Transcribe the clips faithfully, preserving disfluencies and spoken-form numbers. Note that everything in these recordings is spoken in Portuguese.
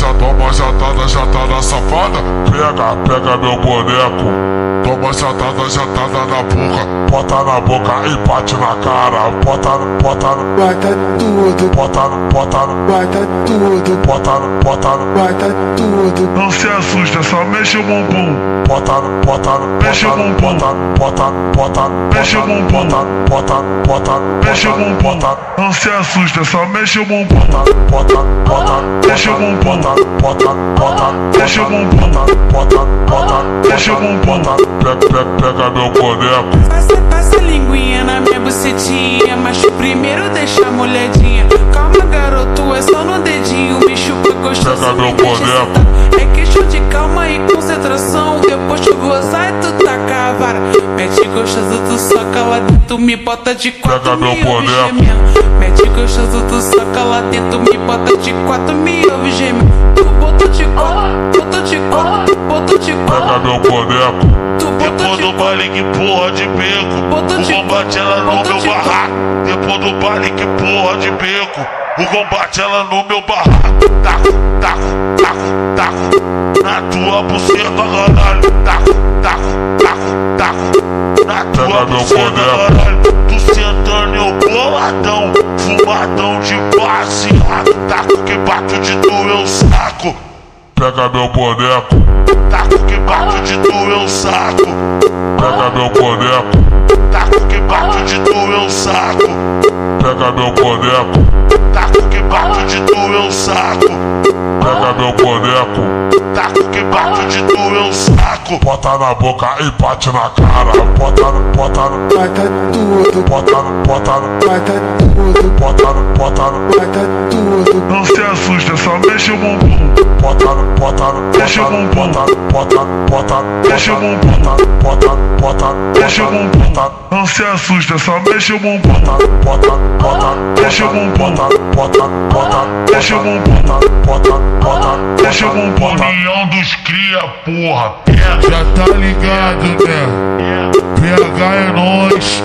já toma jatada, jatada safada. Pega, pega meu boneco. Toma jatada, jatada na boca. Bota na boca e bate na cara. Bota, bota, bota tudo. Bota, bota, bota tudo. Bota, bota, bota tudo. Não se assusta, só mexe o bumbum. Bota, bota, mexe o bumbum. Bota, bota, bota, mexe o bumbum. Bota, bota, bota, mexe o bumbum. Não se assusta, só mexe o bumbum. Bota, bota, bota, mexe o bumbum. Bota, bota, bota, mexe o bumbum. Bota, bota, mexe o bumbum. Pega, pega, pega meu boneco. Passa, passa a linguinha na minha bucetinha, mas primeiro deixa molhadinha. Calma, garoto, é só no dedinho. Me chupa gostoso, pega meu me deixa boneco. sentar. É questão de calma e concentração. Depois tu gozar e tu taca a vara. Mete gostoso, tu soca lá dentro, me bota de quatro, pega me meu ouve boneco. gemendo. Mete gostoso, tu soca lá dentro, me bota de quatro, me ouve gemendo. Tu botou de quatro, botou de quatro, botou de quatro. Pega meu boneco. Depois do baile que porra de beco, o combate ela no meu barraco. Depois do baile que porra de beco, o combate ela no meu barraco. Taco, taco, taco, taco, na tua buceta, caralho. Taco, taco, taco, taco, na tua buceta, caralho. Tu sentando eu boladão, fumadão de baseado. Taco que bato de doer o saco. Pega meu boneco. Taco que bato de doer o saco. Pega meu boneco. Taco que bato de doer o saco. Pega meu boneco. Taco que bato de doer o saco. Pega meu boneco. Taco que bato de doer o saco. Bota na boca e bate na cara. Bota, bota, bota tudo. Bota, bota, bota tudo. Bota, bota, bota tudo. Não se assusta, só mexe o bumbum. Bota, bota, mexe o bumbum. Bota, bota, bota, mexe o bumbum. Bota, bota, mexe o bumbum. Não se assusta, só mexe o bumbum. Bota, bota, bota, mexe o bumbum. Bota, bota, bota, mexe o bumbum. Bota, bota, mexe o bumbum. União dos cria, porra. Já tá ligado, né? P H é nóis.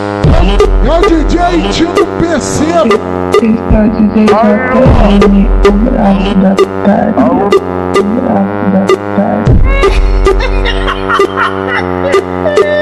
É o D J Tino P C. Esse é o D J J N, o braço da tarde. O braço da tarde.